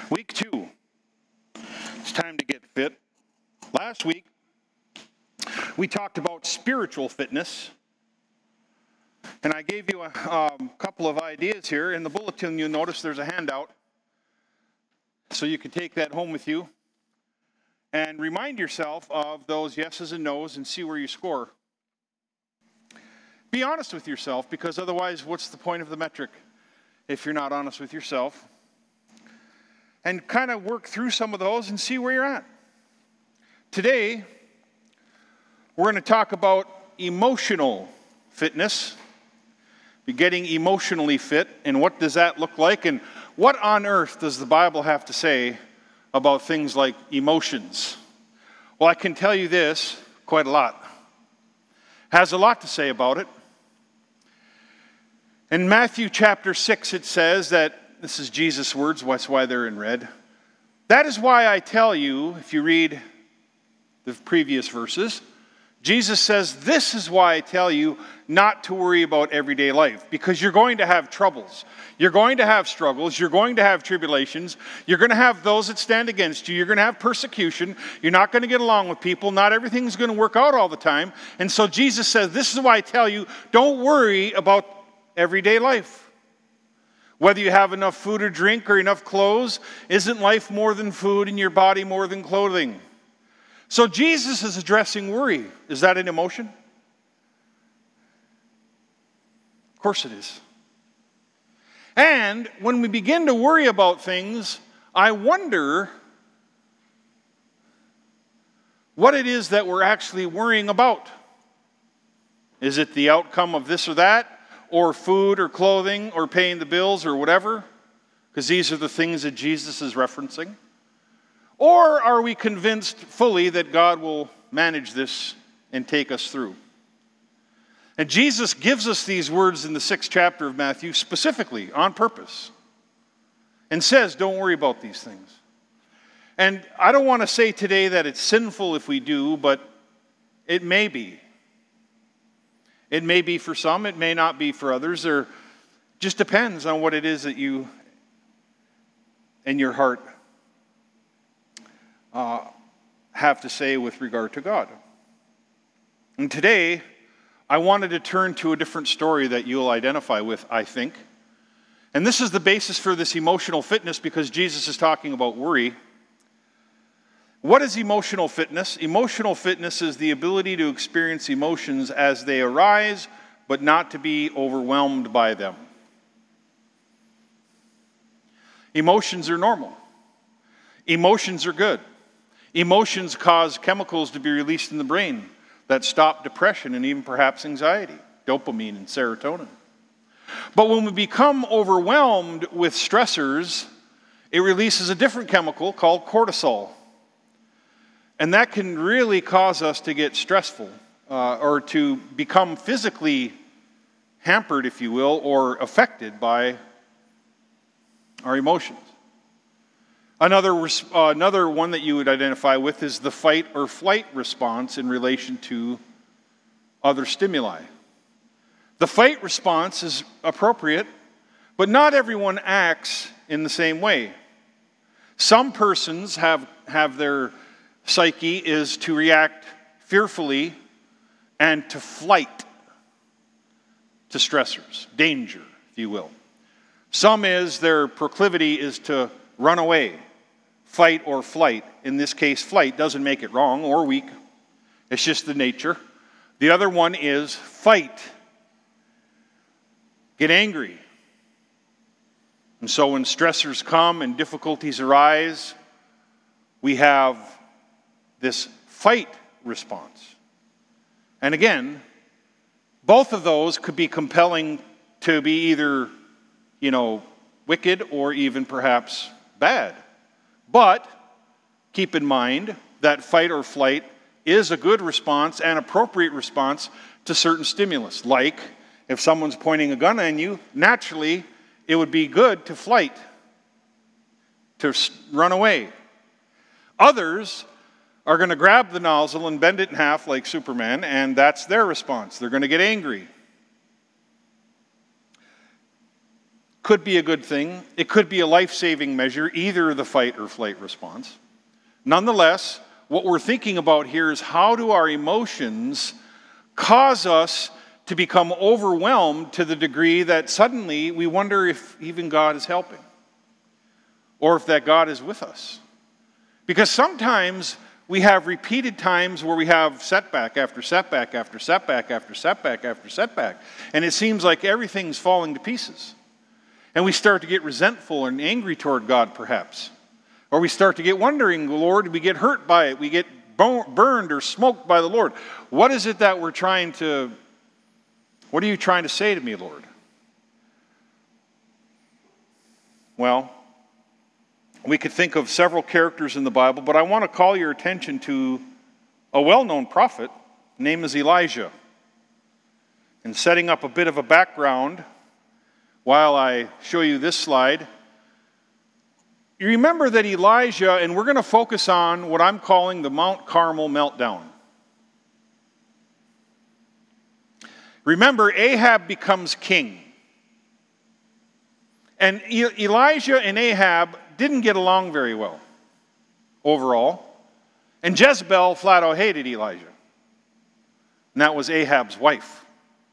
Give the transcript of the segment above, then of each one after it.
Week 2. It's time to get fit. Last week, we talked about spiritual fitness. And I gave you a couple of ideas here. In the bulletin, you'll notice there's a handout. So you can take that home with you. And remind yourself of those yeses and nos and see where you score. Be honest with yourself, because otherwise, what's the point of the metric if you're not honest with yourself? And kind of work through some of those and see where you're at. Today, we're going to talk about emotional fitness. Be getting emotionally fit, and what does that look like? And what on earth does the Bible have to say about things like emotions? Well, I can tell you this, quite a lot. Has a lot to say about it. In Matthew chapter 6, it says that, this is Jesus' words, that's why they're in red. That is why I tell you, if you read the previous verses, Jesus says, this is why I tell you not to worry about everyday life. Because you're going to have troubles. You're going to have struggles. You're going to have tribulations. You're going to have those that stand against you. You're going to have persecution. You're not going to get along with people. Not everything's going to work out all the time. And so Jesus says, this is why I tell you, don't worry about everyday life. Whether you have enough food or drink or enough clothes, isn't life more than food and your body more than clothing? So Jesus is addressing worry. Is that an emotion? Of course it is. And when we begin to worry about things, I wonder what it is that we're actually worrying about. Is it the outcome of this or that? Or food or clothing or paying the bills or whatever? Because these are the things that Jesus is referencing. Or are we convinced fully that God will manage this and take us through? And Jesus gives us these words in the 6th chapter of Matthew specifically, on purpose, and says, don't worry about these things. And I don't want to say today that it's sinful if we do, but it may be. It may be for some, it may not be for others. It just depends on what it is that you and your heart have to say with regard to God. And today, I wanted to turn to a different story that you'll identify with, I think. And this is the basis for this emotional fitness, because Jesus is talking about worry. What is emotional fitness? Emotional fitness is the ability to experience emotions as they arise, but not to be overwhelmed by them. Emotions are normal. Emotions are good. Emotions cause chemicals to be released in the brain that stop depression and even perhaps anxiety, dopamine and serotonin. But when we become overwhelmed with stressors, it releases a different chemical called cortisol. And that can really cause us to get stressful or to become physically hampered, if you will, or affected by our emotions. Another one that you would identify with is the fight or flight response in relation to other stimuli. The fight response is appropriate, but not everyone acts in the same way. Some persons have their psyche is to react fearfully and to flight to stressors, danger, if you will. Some their proclivity is to run away, fight or flight. In this case, flight doesn't make it wrong or weak. It's just the nature. The other one is fight. Get angry. And so when stressors come and difficulties arise, we have this fight response. And again, both of those could be compelling to be either, wicked or even perhaps bad. But keep in mind that fight or flight is a good response and appropriate response to certain stimulus. Like if someone's pointing a gun at you, naturally it would be good to flight, to run away. Others are going to grab the nozzle and bend it in half like Superman, and that's their response. They're going to get angry. could be a good thing. It could be a life-saving measure, either the fight or flight response. Nonetheless, what we're thinking about here is how do our emotions cause us to become overwhelmed to the degree that suddenly we wonder if even God is helping or if that God is with us. Because sometimes we have repeated times where we have setback after setback after setback after setback after setback, and it seems like everything's falling to pieces. And we start to get resentful and angry toward God, perhaps. Or we start to get wondering, Lord, we get hurt by it. We get burned or smoked by the Lord. What is it that what are you trying to say to me, Lord? Well, we could think of several characters in the Bible, but I want to call your attention to a well-known prophet. His name is Elijah. And setting up a bit of a background while I show you this slide, you remember that Elijah, and we're going to focus on what I'm calling the Mount Carmel meltdown. Remember, Ahab becomes king. And Elijah and Ahab didn't get along very well overall. And Jezebel flat out hated Elijah. And that was Ahab's wife.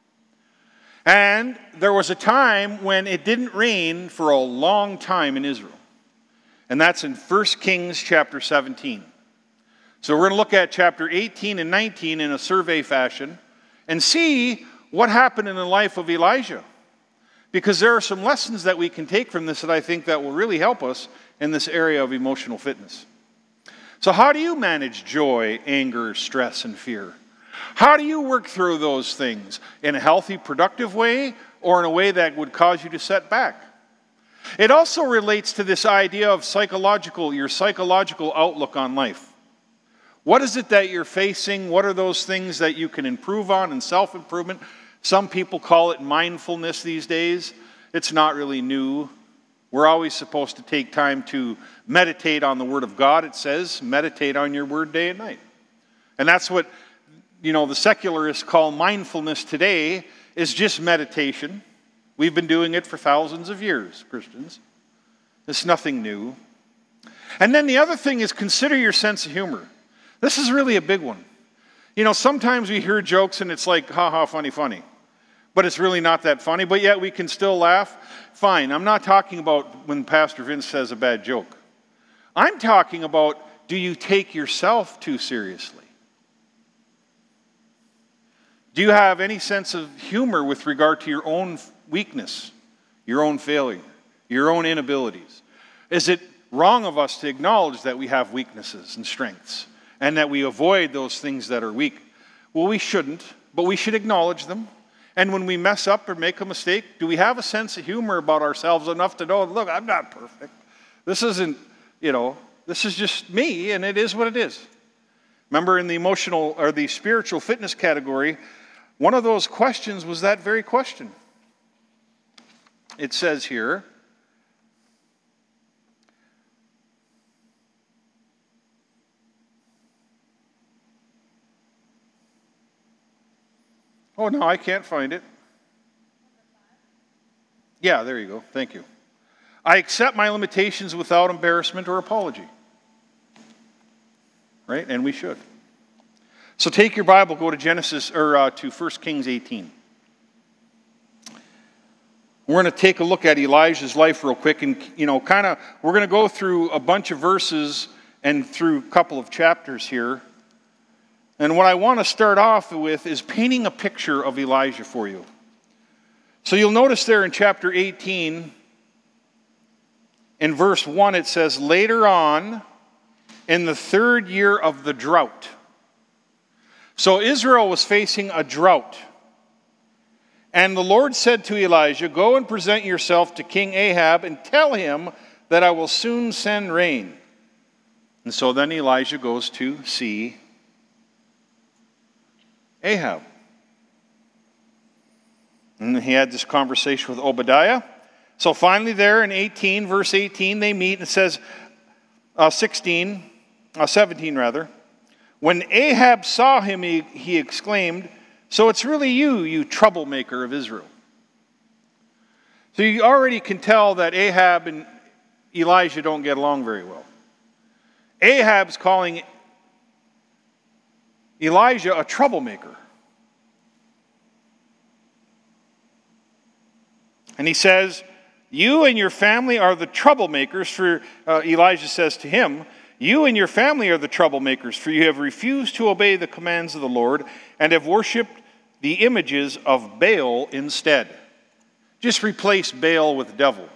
And there was a time when it didn't rain for a long time in Israel. And that's in 1 Kings chapter 17. So we're going to look at chapter 18 and 19 in a survey fashion and see what happened in the life of Elijah. Because there are some lessons that we can take from this that I think that will really help us in this area of emotional fitness. So how do you manage joy, anger, stress, and fear? How do you work through those things? In a healthy, productive way, or in a way that would cause you to set back? It also relates to this idea of your psychological outlook on life. What is it that you're facing? What are those things that you can improve on in self-improvement? Some people call it mindfulness these days. It's not really new. We're always supposed to take time to meditate on the Word of God. It says, meditate on your Word day and night. And that's what, the secularists call mindfulness today, is just meditation. We've been doing it for thousands of years, Christians. It's nothing new. And then the other thing is consider your sense of humor. This is really a big one. Sometimes we hear jokes and it's like, ha ha, funny, funny. But it's really not that funny, but yet we can still laugh. Fine, I'm not talking about when Pastor Vince says a bad joke. I'm talking about, do you take yourself too seriously? Do you have any sense of humor with regard to your own weakness, your own failure, your own inabilities? Is it wrong of us to acknowledge that we have weaknesses and strengths and that we avoid those things that are weak? Well, we shouldn't, but we should acknowledge them. And when we mess up or make a mistake, do we have a sense of humor about ourselves enough to know, look, I'm not perfect. This isn't, this is just me, and it is what it is. Remember in the emotional or the spiritual fitness category, one of those questions was that very question. It says here, oh, no, I can't find it. Yeah, there you go. Thank you. I accept my limitations without embarrassment or apology. Right? And we should. So take your Bible, go to to 1 Kings 18. We're going to take a look at Elijah's life real quick and, we're going to go through a bunch of verses and through a couple of chapters here. And what I want to start off with is painting a picture of Elijah for you. So you'll notice there in chapter 18, in verse 1, it says, later on, in the 3rd year of the drought. So Israel was facing a drought. And the Lord said to Elijah, go and present yourself to King Ahab and tell him that I will soon send rain. And so then Elijah goes to see Ahab. And he had this conversation with Obadiah. So finally there in verse 18, they meet and it says, 17 rather. When Ahab saw him, he exclaimed, so it's really you troublemaker of Israel. So you already can tell that Ahab and Elijah don't get along very well. Ahab's calling Elijah a troublemaker. And he says, you and your family are the troublemakers, for Elijah says to him, you and your family are the troublemakers, for you have refused to obey the commands of the Lord and have worshipped the images of Baal instead. Just replace Baal with devil.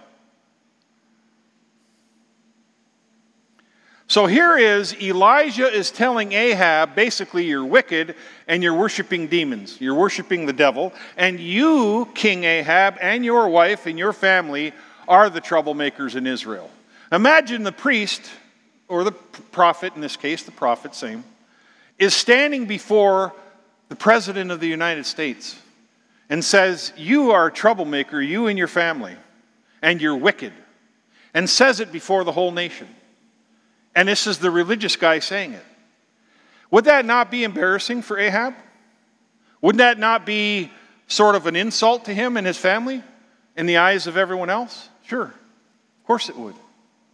So here is Elijah is telling Ahab, basically, you're wicked and you're worshiping demons. You're worshiping the devil. And you, King Ahab, and your wife and your family are the troublemakers in Israel. Imagine the priest, or the prophet, in this case, the prophet, same, is standing before the President of the United States and says, you are a troublemaker, you and your family, and you're wicked, and says it before the whole nation. And this is the religious guy saying it. Would that not be embarrassing for Ahab? Wouldn't that not be sort of an insult to him and his family in the eyes of everyone else? Sure, of course it would.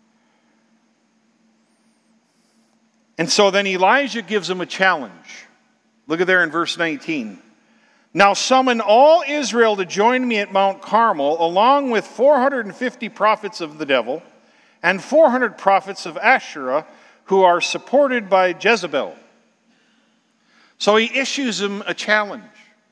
And so then Elijah gives him a challenge. Look at there in verse 19. Now summon all Israel to join me at Mount Carmel, along with 450 prophets of the devil, and 400 prophets of Asherah who are supported by Jezebel. So he issues them a challenge.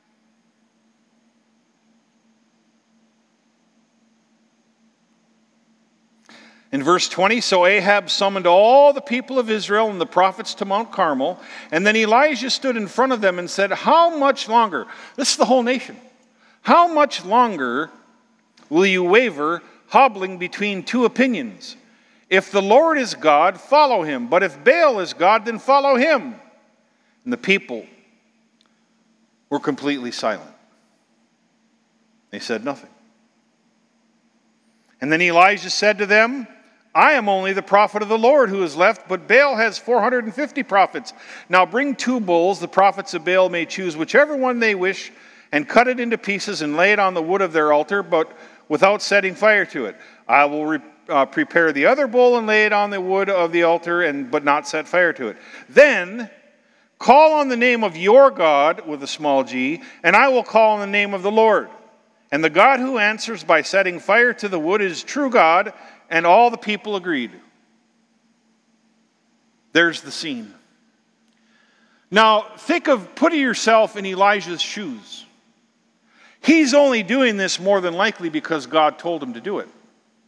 In verse 20, so Ahab summoned all the people of Israel and the prophets to Mount Carmel, and then Elijah stood in front of them and said, how much longer? This is the whole nation. How much longer will you waver, hobbling between two opinions? If the Lord is God, follow him. But if Baal is God, then follow him. And the people were completely silent. They said nothing. And then Elijah said to them, I am only the prophet of the Lord who is left, but Baal has 450 prophets. Now bring 2 bulls, the prophets of Baal may choose whichever one they wish, and cut it into pieces and lay it on the wood of their altar, but without setting fire to it. I will prepare the other bull and lay it on the wood of the altar, but not set fire to it. Then call on the name of your God, with a small g, and I will call on the name of the Lord. And the God who answers by setting fire to the wood is true God, and all the people agreed. There's the scene. Now, think of putting yourself in Elijah's shoes. He's only doing this more than likely because God told him to do it.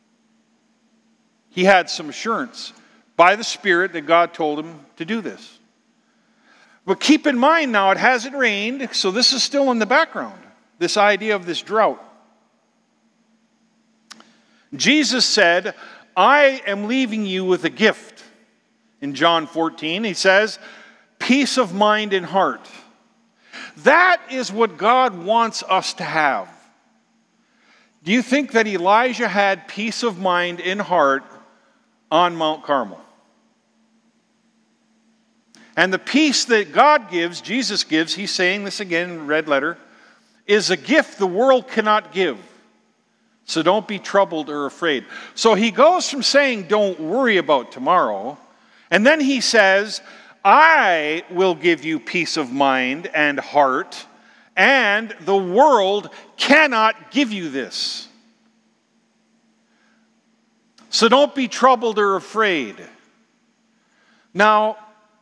He had some assurance by the Spirit that God told him to do this. But keep in mind now, it hasn't rained, so this is still in the background, this idea of this drought. Jesus said, I am leaving you with a gift. In John 14, he says, peace of mind and heart. That is what God wants us to have. Do you think that Elijah had peace of mind and heart on Mount Carmel? And the peace that God gives, Jesus gives, he's saying this again in red letter, is a gift the world cannot give. So don't be troubled or afraid. So he goes from saying, don't worry about tomorrow, and then he says, I will give you peace of mind and heart, and the world cannot give you this. So don't be troubled or afraid. Now,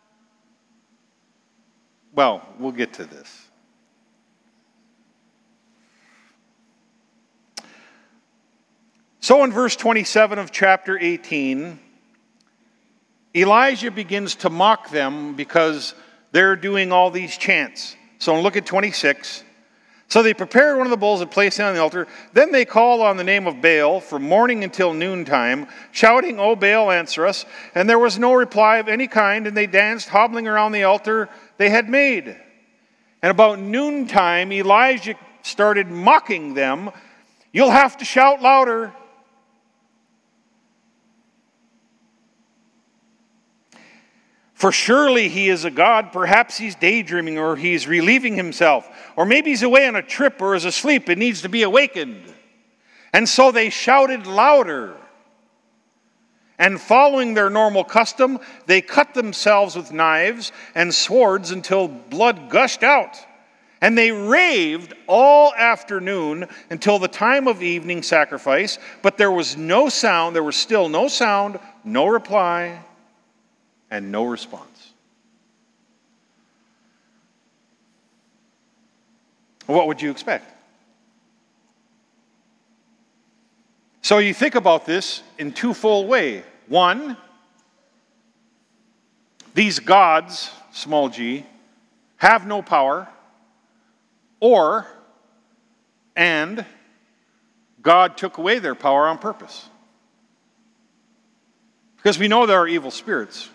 well, we'll get to this. So in verse 27 of chapter 18, Elijah begins to mock them because they're doing all these chants. So look at 26. So they prepared one of the bulls and placed it on the altar. Then they called on the name of Baal from morning until noontime, shouting, O Baal, answer us. And there was no reply of any kind, and they danced, hobbling around the altar they had made. And about noontime, Elijah started mocking them. You'll have to shout louder. For surely he is a god. Perhaps he's daydreaming, or he's relieving himself. Or maybe he's away on a trip or is asleep and needs to be awakened. And so they shouted louder. And following their normal custom, they cut themselves with knives and swords until blood gushed out. And they raved all afternoon until the time of evening sacrifice, but there was no sound, there was still no sound, no reply, and no response. What would you expect? So you think about this in twofold way. One, these gods, small g, have no power, and God took away their power on purpose. Because we know there are evil spirits.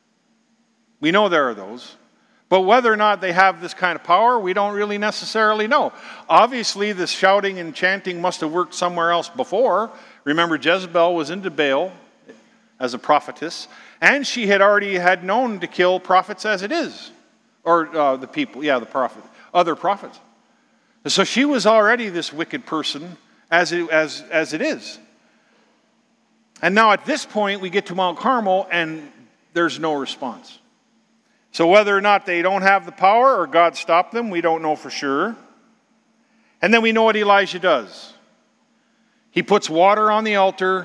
We know there are those. But whether or not they have this kind of power, we don't really necessarily know. Obviously, this shouting and chanting must have worked somewhere else before. Remember, Jezebel was into Baal as a prophetess, and she had already known to kill prophets as it is. Or the people, the prophet, other prophets. So she was already this wicked person as it is. And now at this point, we get to Mount Carmel, and there's no response. So whether or not they don't have the power or God stopped them, we don't know for sure. And then we know what Elijah does. He puts water on the altar,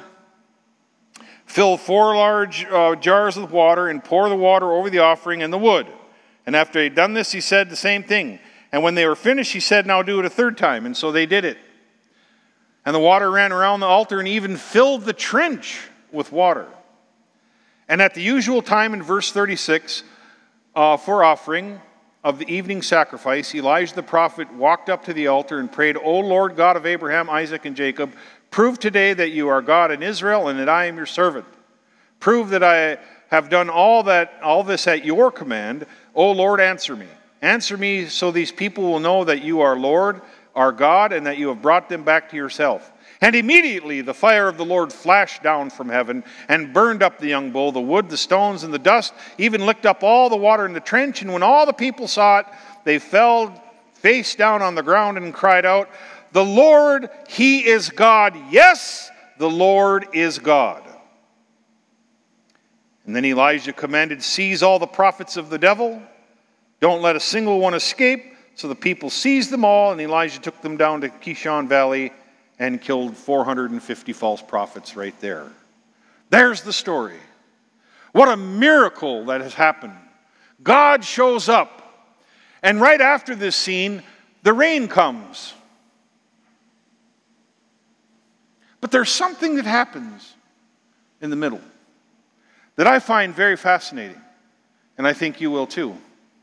fill 4 large jars with water, and pour the water over the offering and the wood. And after he'd done this, he said the same thing. And when they were finished, he said, now do it a 3rd time. And so they did it. And the water ran around the altar and even filled the trench with water. And at the usual time in verse 36, for offering of the evening sacrifice, Elijah the prophet walked up to the altar and prayed, O Lord God of Abraham, Isaac, and Jacob, prove today that you are God in Israel and that I am your servant. Prove that I have done all this at your command. O Lord, answer me. Answer me so these people will know that you are Lord, our God, and that you have brought them back to yourself. And immediately the fire of the Lord flashed down from heaven and burned up the young bull, the wood, the stones, and the dust, even licked up all the water in the trench. And when all the people saw it, they fell face down on the ground and cried out, the Lord, He is God. Yes, the Lord is God. And then Elijah commanded, seize all the prophets of the devil. Don't let a single one escape. So the people seized them all, and Elijah took them down to Kishon Valley and killed 450 false prophets right there. There's the story. What a miracle that has happened. God shows up. And right after this scene, the rain comes. But there's something that happens in the middle that I find very fascinating. And I think you will too.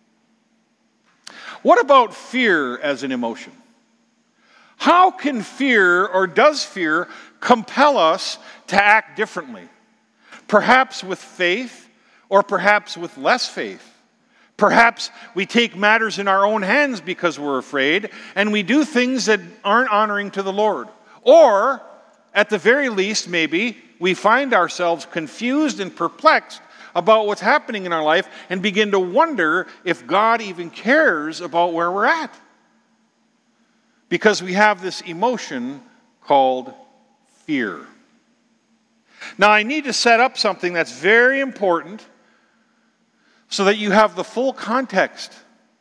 What about fear as an emotion? How can fear, or does fear, compel us to act differently? Perhaps with faith, or perhaps with less faith. Perhaps we take matters in our own hands because we're afraid, and we do things that aren't honoring to the Lord. Or, at the very least, maybe, we find ourselves confused and perplexed about what's happening in our life and begin to wonder if God even cares about where we're at. Because we have this emotion called fear. Now, I need to set up something that's very important so that you have the full context.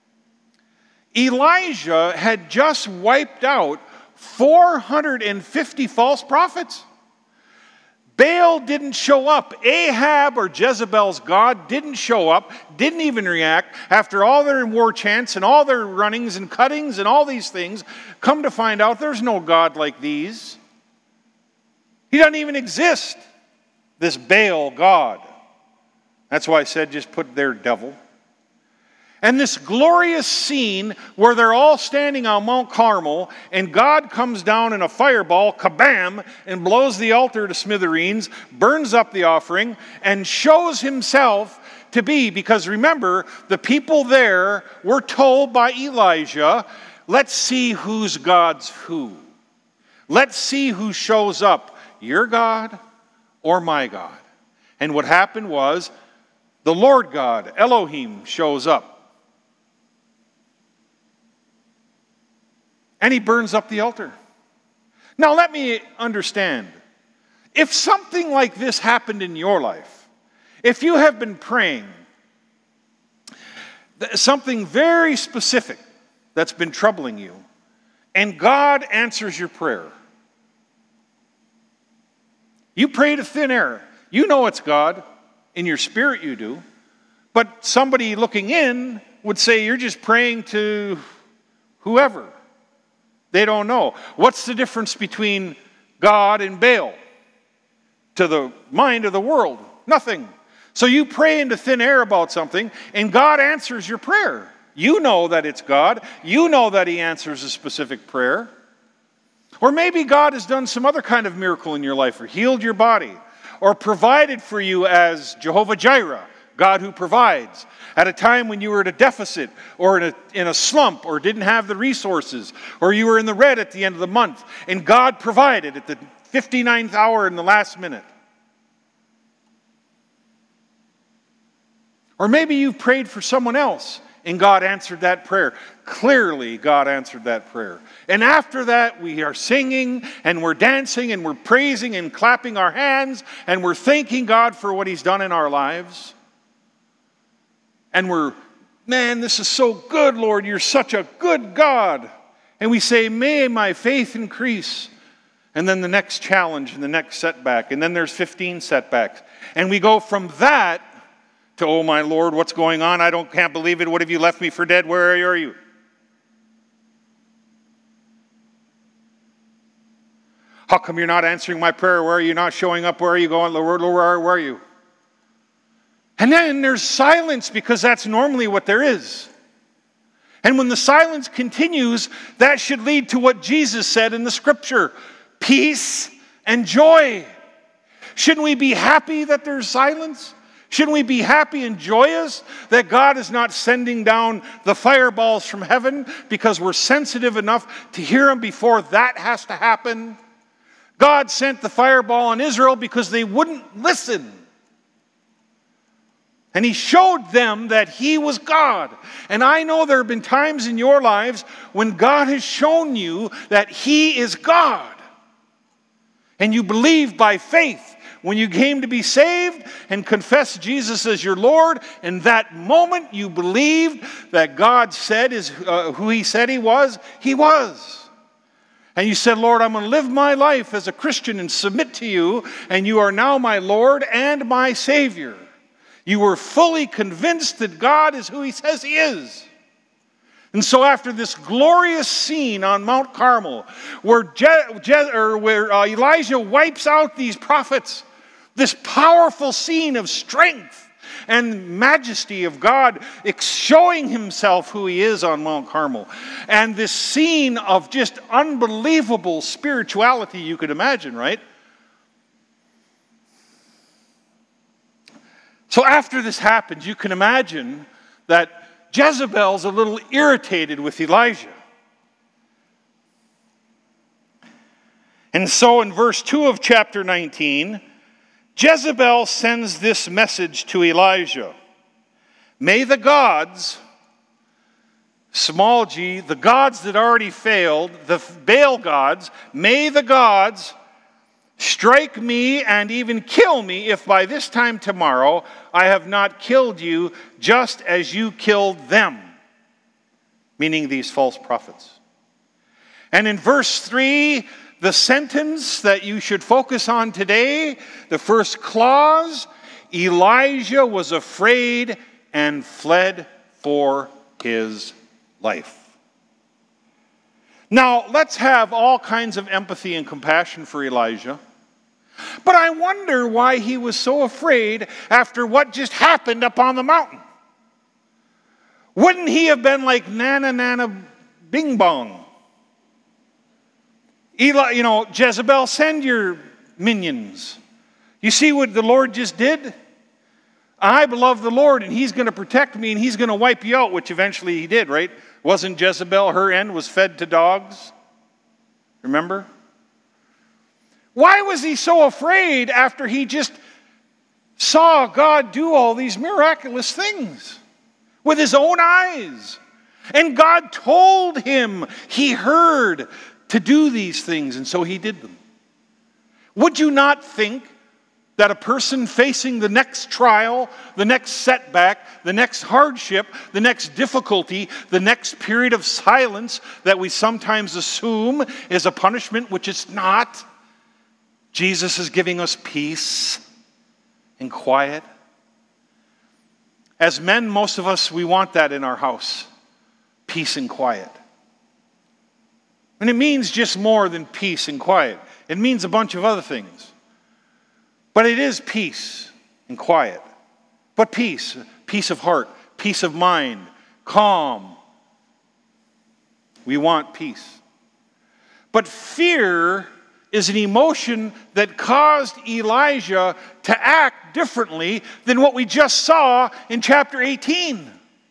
Elijah had just wiped out 450 false prophets. Baal didn't show up. Ahab, or Jezebel's god, didn't show up, didn't even react. After all their war chants and all their runnings and cuttings and all these things, come to find out there's no God like these. He doesn't even exist, this Baal god. That's why I said just put their devil. And this glorious scene where they're all standing on Mount Carmel and God comes down in a fireball, kabam, and blows the altar to smithereens, burns up the offering, and shows himself to be, because remember, the people there were told by Elijah, let's see who's God's who. Let's see who shows up, your God or my God. And what happened was the Lord God, Elohim, shows up. And he burns up the altar. Now let me understand. If something like this happened in your life, if you have been praying, something very specific that's been troubling you, and God answers your prayer. You pray to thin air. You know it's God. In your spirit you do. But somebody looking in would say you're just praying to whoever. They don't know. What's the difference between God and Baal? To the mind of the world, nothing. So you pray into thin air about something, and God answers your prayer. You know that it's God. You know that He answers a specific prayer. Or maybe God has done some other kind of miracle in your life, or healed your body, or provided for you as Jehovah Jireh, God who provides, at a time when you were at a deficit, or in a slump, or didn't have the resources, or you were in the red at the end of the month, and God provided at the 59th hour in the last minute. Or maybe you prayed for someone else and God answered that prayer. Clearly, God answered that prayer. And after that, we are singing and we're dancing and we're praising and clapping our hands and we're thanking God for what He's done in our lives. And man, this is so good, Lord. You're such a good God. And we say, may my faith increase. And then the next challenge and the next setback. And then there's 15 setbacks. And we go from that to, oh my Lord, what's going on? Can't believe it. What have you left me for dead? Where are you? How come you're not answering my prayer? Where are you not showing up? Where are you going? Lord, where are you? And then there's silence, because that's normally what there is. And when the silence continues, that should lead to what Jesus said in the scripture: peace and joy. Shouldn't we be happy that there's silence? Shouldn't we be happy and joyous that God is not sending down the fireballs from heaven because we're sensitive enough to hear Him before that has to happen? God sent the fireball on Israel because they wouldn't listen. And He showed them that He was God. And I know there have been times in your lives when God has shown you that He is God. And you believe by faith. When you came to be saved and confessed Jesus as your Lord, in that moment you believed that God said who He said He was, He was. And you said, Lord, I'm going to live my life as a Christian and submit to You, and You are now my Lord and my Savior. You were fully convinced that God is who He says He is. And so after this glorious scene on Mount Carmel, where Elijah wipes out these prophets, this powerful scene of strength and majesty of God showing Himself who He is on Mount Carmel, and this scene of just unbelievable spirituality you could imagine, right? So after this happens, you can imagine that Jezebel's a little irritated with Elijah. And so in verse 2 of chapter 19, Jezebel sends this message to Elijah: may the gods, small g, the gods that already failed, the Baal gods, may the gods strike me and even kill me if by this time tomorrow I have not killed you just as you killed them. Meaning these false prophets. And in verse 3, the sentence that you should focus on today, the first clause, Elijah was afraid and fled for his life. Now, let's have all kinds of empathy and compassion for Elijah. But I wonder why he was so afraid after what just happened up on the mountain. Wouldn't he have been like, nana, nana, bing bong? Jezebel, send your minions. You see what the Lord just did? I love the Lord, and He's going to protect me, and He's going to wipe you out, which eventually He did, right? Wasn't Jezebel, her end was fed to dogs? Remember? Why was he so afraid after he just saw God do all these miraculous things with his own eyes? And God told him, he heard, to do these things, and so he did them. Would you not think that a person facing the next trial, the next setback, the next hardship, the next difficulty, the next period of silence that we sometimes assume is a punishment, which it's not, Jesus is giving us peace and quiet? As men, most of us, we want that in our house. Peace and quiet. And it means just more than peace and quiet. It means a bunch of other things. But it is peace and quiet. But peace of heart, peace of mind, calm. We want peace. But fear is an emotion that caused Elijah to act differently than what we just saw in chapter 18.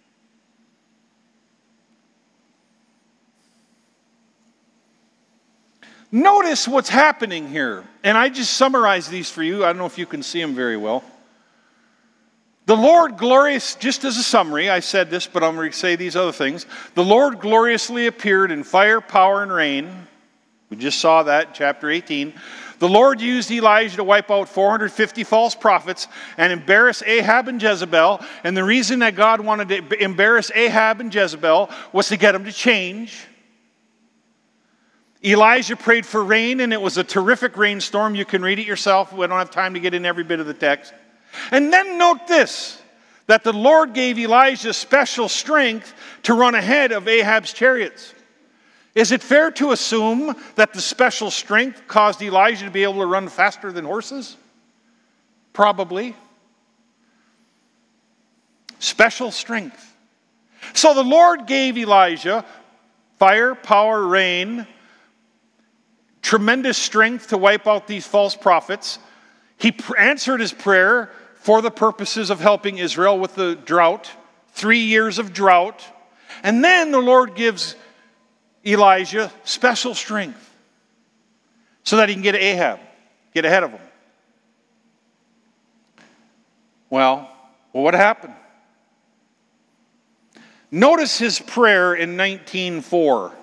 Notice what's happening here. And I just summarized these for you. I don't know if you can see them very well. The Lord glorious, just as a summary, I said this, but I'm going to say these other things. The Lord gloriously appeared in fire, power, and rain. We just saw that in chapter 18. The Lord used Elijah to wipe out 450 false prophets and embarrass Ahab and Jezebel. And the reason that God wanted to embarrass Ahab and Jezebel was to get them to change. Elijah prayed for rain, and it was a terrific rainstorm. You can read it yourself. We don't have time to get in every bit of the text. And then note this, that the Lord gave Elijah special strength to run ahead of Ahab's chariots. Is it fair to assume that the special strength caused Elijah to be able to run faster than horses? Probably. Special strength. So the Lord gave Elijah fire, power, rain, tremendous strength to wipe out these false prophets. He answered his prayer for the purposes of helping Israel with the drought, 3 years of drought. And then the Lord gives Elijah special strength so that he can get Ahab, get ahead of him. Well, what happened? Notice his prayer in 19:4.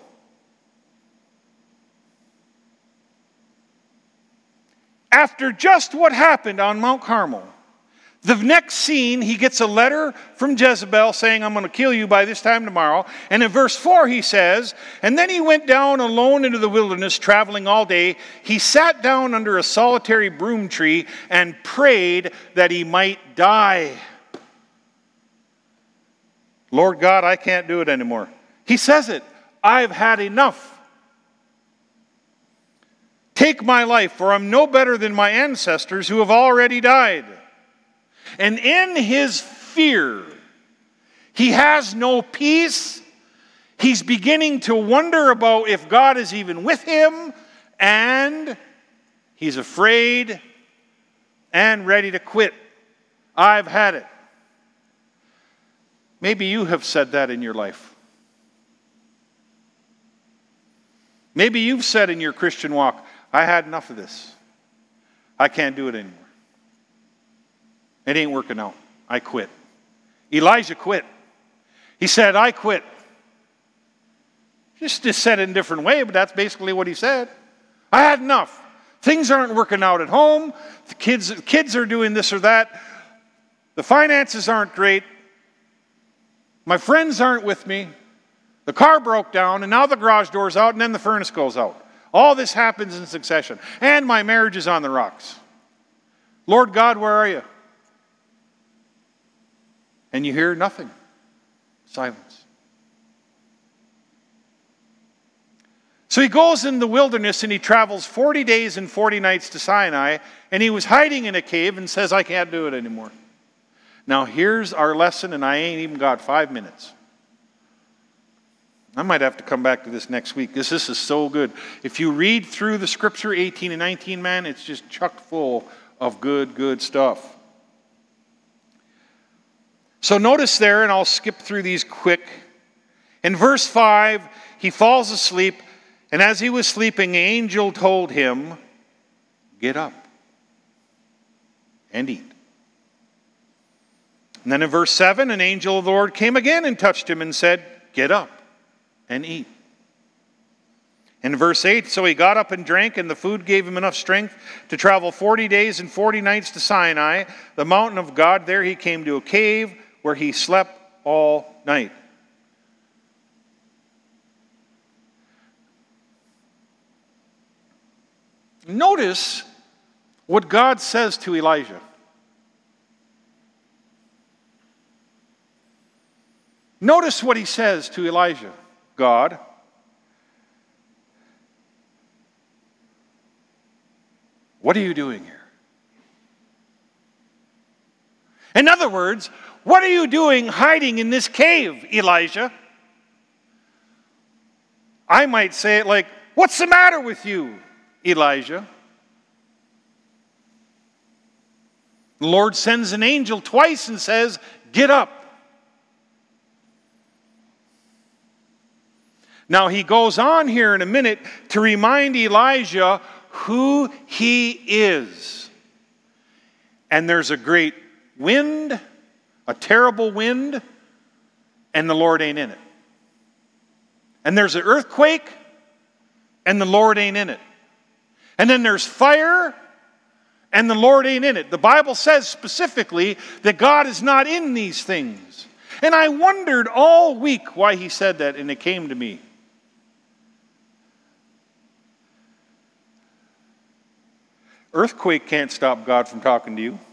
After just what happened on Mount Carmel, the next scene, he gets a letter from Jezebel saying, I'm going to kill you by this time tomorrow. And in verse 4 he says, and then he went down alone into the wilderness, traveling all day. He sat down under a solitary broom tree and prayed that he might die. Lord God, I can't do it anymore. He says it. I've had enough. Take my life, for I'm no better than my ancestors who have already died. And in his fear, he has no peace. He's beginning to wonder about if God is even with him, and he's afraid and ready to quit. I've had it. Maybe you have said that in your life. Maybe you've said in your Christian walk, I had enough of this. I can't do it anymore. It ain't working out. I quit. Elijah quit. He said, I quit. Just said it in a different way, but that's basically what he said. I had enough. Things aren't working out at home. The kids are doing this or that. The finances aren't great. My friends aren't with me. The car broke down, and now the garage door's out, and then the furnace goes out. All this happens in succession. And my marriage is on the rocks. Lord God, where are you? And you hear nothing. Silence. So he goes in the wilderness and he travels 40 days and 40 nights to Sinai, and he was hiding in a cave and says, I can't do it anymore. Now here's our lesson, and I ain't even got 5 minutes. I might have to come back to this next week because this is so good. If you read through the scripture, 18 and 19, man, it's just chock full of good stuff. So notice there, and I'll skip through these quick. In verse 5, he falls asleep, and as he was sleeping, an angel told him, get up and eat. And then in verse 7, an angel of the Lord came again and touched him and said, get up and eat. In verse 8, so he got up and drank, and the food gave him enough strength to travel 40 days and 40 nights to Sinai, the mountain of God. There he came to a cave where he slept all night. Notice what God says to Elijah. Notice what he says to Elijah. God, what are you doing here? In other words, what are you doing hiding in this cave, Elijah? I might say it like, what's the matter with you, Elijah? The Lord sends an angel twice and says, get up. Now he goes on here in a minute to remind Elijah who he is. And there's a great wind, a terrible wind, and the Lord ain't in it. And there's an earthquake, and the Lord ain't in it. And then there's fire, and the Lord ain't in it. The Bible says specifically that God is not in these things. And I wondered all week why he said that, and it came to me. Earthquake can't stop God from talking to you.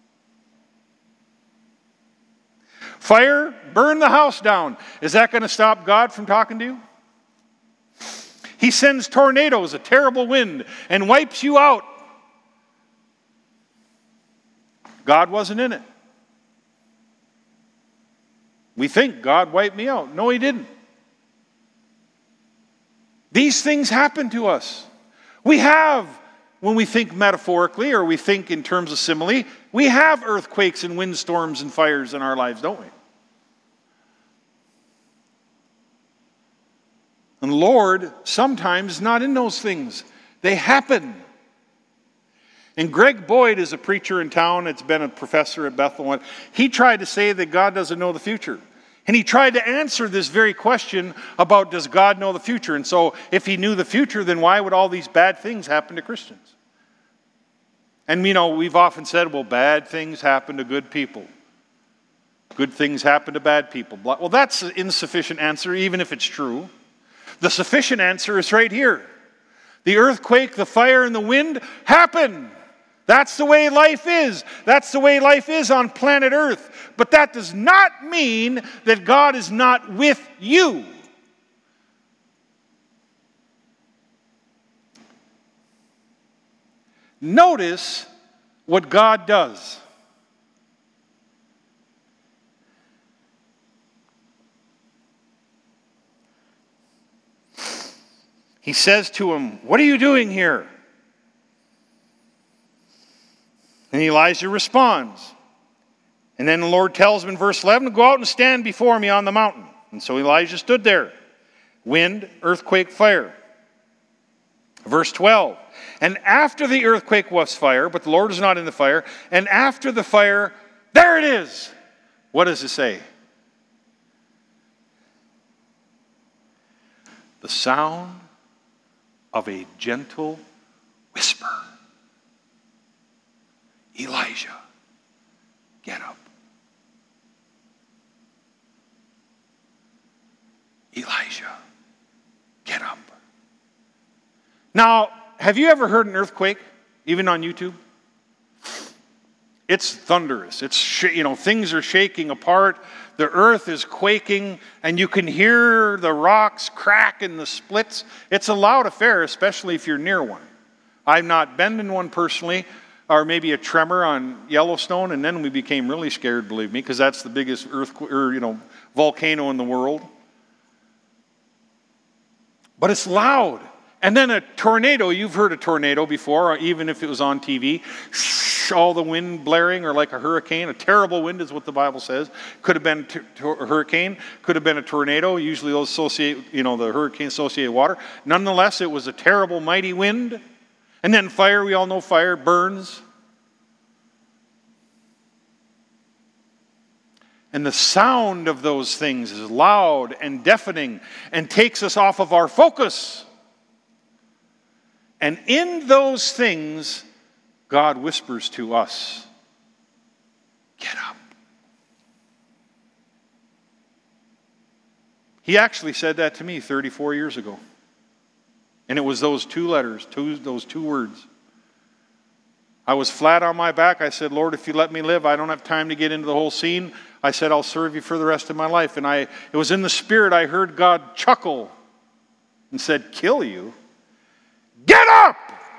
Fire, burn the house down. Is that going to stop God from talking to you? He sends tornadoes, a terrible wind, and wipes you out. God wasn't in it. We think God wiped me out. No, he didn't. These things happen to us. We have, when we think metaphorically or we think in terms of simile, we have earthquakes and windstorms and fires in our lives, don't we? And the Lord sometimes is not in those things. They happen. And Greg Boyd is a preacher in town that's been a professor at Bethel. He tried to say that God doesn't know the future. And he tried to answer this very question about, does God know the future? And so if he knew the future, then why would all these bad things happen to Christians? And, you know, we've often said, well, bad things happen to good people. Good things happen to bad people. Well, that's an insufficient answer, even if it's true. The sufficient answer is right here. The earthquake, the fire, and the wind happen. That's the way life is. That's the way life is on planet Earth. But that does not mean that God is not with you. Notice what God does. He says to him, what are you doing here? And Elijah responds. And then the Lord tells him in verse 11, go out and stand before me on the mountain. And so Elijah stood there. Wind, earthquake, fire. Verse 12. And after the earthquake was fire, but the Lord is not in the fire. And after the fire, there it is. What does it say? The sound of a gentle whisper. Elijah, get up. Elijah, get up. Now, have you ever heard an earthquake, even on YouTube? It's thunderous. It's things are shaking apart. The earth is quaking, and you can hear the rocks crack in the splits. It's a loud affair, especially if you're near one. I've not been in one personally, or maybe a tremor on Yellowstone, and then we became really scared, believe me, because that's the biggest earthquake, volcano in the world. But it's loud. And then a tornado, you've heard a tornado before, even if it was on TV, all the wind blaring, or like a hurricane. A terrible wind is what the Bible says. Could have been a hurricane, could have been a tornado. Usually those associate, the hurricane associated water. Nonetheless, it was a terrible, mighty wind. And then fire, we all know fire burns. And the sound of those things is loud and deafening and takes us off of our focus. And in those things, God whispers to us, get up. He actually said that to me 34 years ago. And it was those two letters, those two words. I was flat on my back. I said, Lord, if you let me live, I don't have time to get into the whole scene. I said, I'll serve you for the rest of my life. And it was in the Spirit I heard God chuckle and said, kill you? Get up!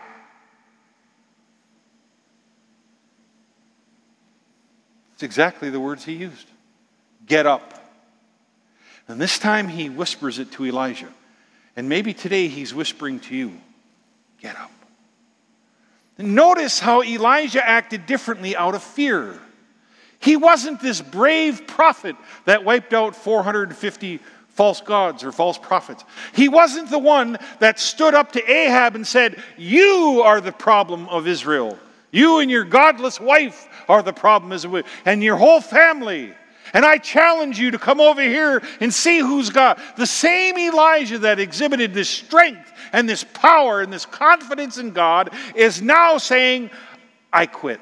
It's exactly the words he used. Get up. And this time he whispers it to Elijah. And maybe today he's whispering to you, get up. And notice how Elijah acted differently out of fear. He wasn't this brave prophet that wiped out 450 false gods or false prophets. He wasn't the one that stood up to Ahab and said, you are the problem of Israel. You and your godless wife are the problem, and your whole family. And I challenge you to come over here and see who's God. The same Elijah that exhibited this strength and this power and this confidence in God is now saying, I quit.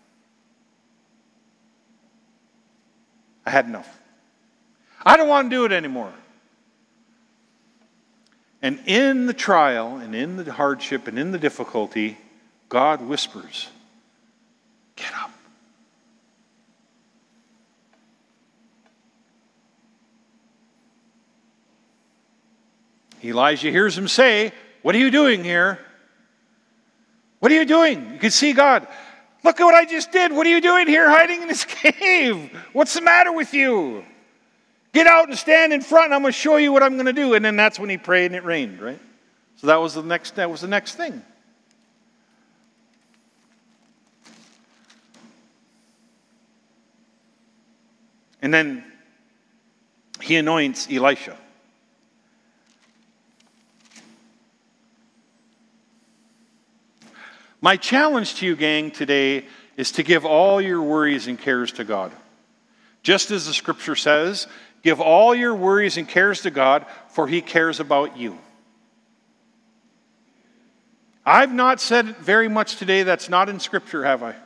I had enough. I don't want to do it anymore. And in the trial and in the hardship and in the difficulty, God whispers, get up. Elijah hears him say, what are you doing here? What are you doing? You can see God. Look at what I just did. What are you doing here hiding in this cave? What's the matter with you? Get out and stand in front and I'm going to show you what I'm going to do. And then that's when he prayed and it rained, right? So that was the next thing. And then he anoints Elisha. My challenge to you, gang, today is to give all your worries and cares to God. Just as the scripture says, give all your worries and cares to God, for he cares about you. I've not said very much today that's not in scripture, have I?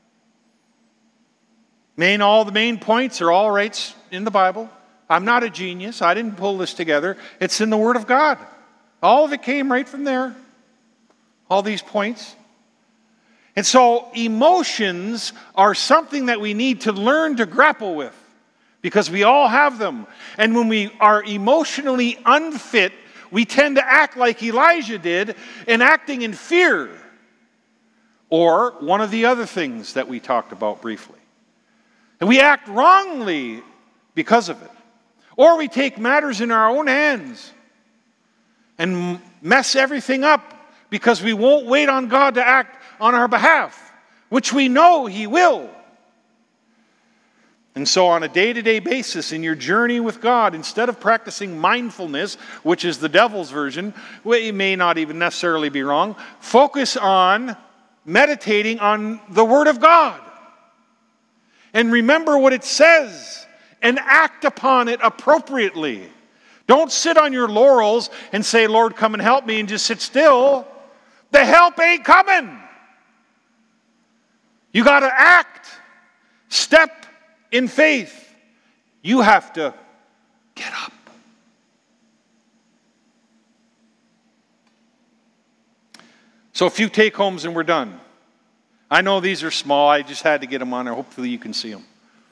All the main points are all right in the Bible. I'm not a genius. I didn't pull this together. It's in the Word of God. All of it came right from there. All these points. And so emotions are something that we need to learn to grapple with because we all have them. And when we are emotionally unfit, we tend to act like Elijah did in acting in fear. Or one of the other things that we talked about briefly. And we act wrongly because of it. Or we take matters in our own hands and mess everything up because we won't wait on God to act on our behalf, which we know he will. And so on a day-to-day basis in your journey with God, instead of practicing mindfulness, which is the devil's version, it may not even necessarily be wrong, focus on meditating on the Word of God. And remember what it says and act upon it appropriately. Don't sit on your laurels and say, Lord, come and help me, and just sit still. The help ain't coming. You got to act. Step in faith. You have to get up. So a few take-homes and we're done. I know these are small. I just had to get them on there. Hopefully you can see them.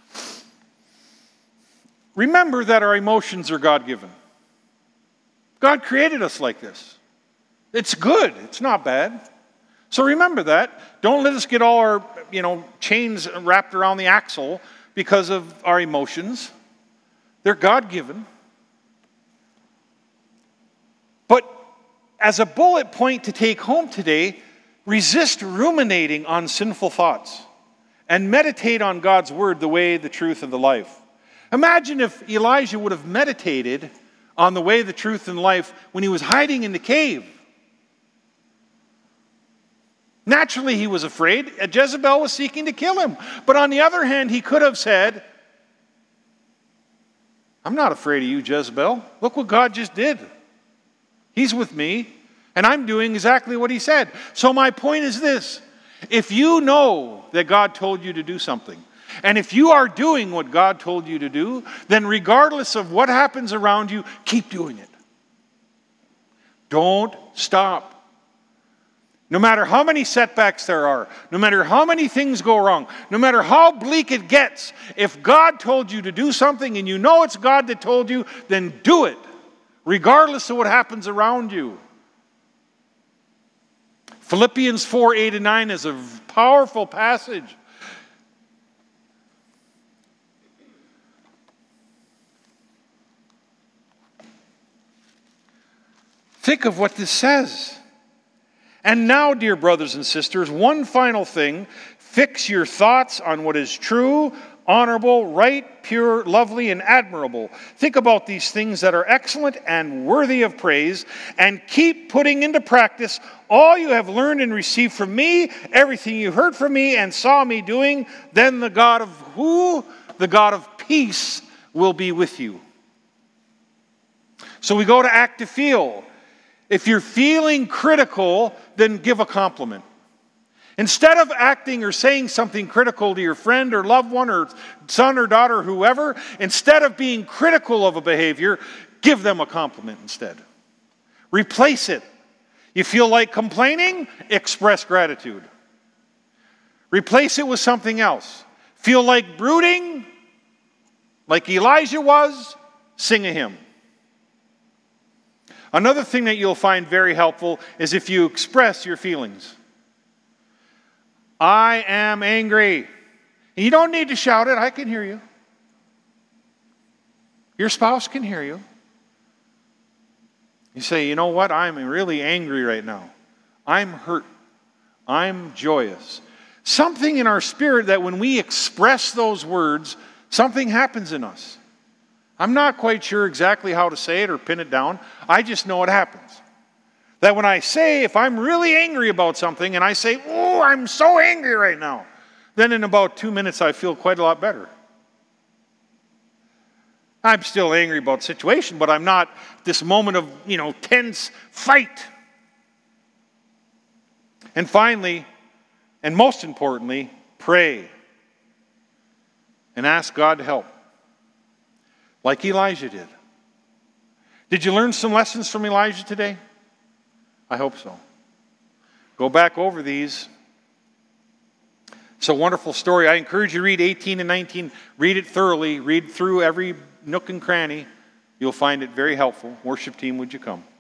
Remember that our emotions are God-given. God created us like this. It's good. It's not bad. So remember that. Don't let us get all our, chains wrapped around the axle because of our emotions. They're God-given. But as a bullet point to take home today, resist ruminating on sinful thoughts and meditate on God's word, the way, the truth, and the life. Imagine if Elijah would have meditated on the way, the truth, and life when he was hiding in the cave. Naturally, he was afraid. Jezebel was seeking to kill him. But on the other hand, he could have said, I'm not afraid of you, Jezebel. Look what God just did. He's with me. And I'm doing exactly what he said. So my point is this. If you know that God told you to do something, and if you are doing what God told you to do, then regardless of what happens around you, keep doing it. Don't stop. No matter how many setbacks there are, no matter how many things go wrong, no matter how bleak it gets, if God told you to do something and you know it's God that told you, then do it, regardless of what happens around you. Philippians 4:8-9 is a powerful passage. Think of what this says. And now, dear brothers and sisters, one final thing. Fix your thoughts on what is true, honorable, right, pure, lovely, and admirable. Think about these things that are excellent and worthy of praise, and keep putting into practice all you have learned and received from me, everything you heard from me and saw me doing. Then the God of who? The God of peace will be with you. So we go to act to feel. If you're feeling critical, then give a compliment. Instead of acting or saying something critical to your friend or loved one or son or daughter or whoever, instead of being critical of a behavior, give them a compliment instead. Replace it. You feel like complaining? Express gratitude. Replace it with something else. Feel like brooding? Like Elijah was? Sing a hymn. Another thing that you'll find very helpful is if you express your feelings. I am angry. And you don't need to shout it. I can hear you. Your spouse can hear you. You say, you know what? I'm really angry right now. I'm hurt. I'm joyous. Something in our spirit that when we express those words, something happens in us. I'm not quite sure exactly how to say it or pin it down. I just know it happens. That when I say, if I'm really angry about something and I say, oh, I'm so angry right now, then in about 2 minutes I feel quite a lot better. I'm still angry about the situation, but I'm not this moment of, tense fight. And finally, and most importantly, pray and ask God to help. Like Elijah did. Did you learn some lessons from Elijah today? I hope so. Go back over these. It's a wonderful story. I encourage you to read 18 and 19. Read it thoroughly. Read through every nook and cranny. You'll find it very helpful. Worship team, would you come?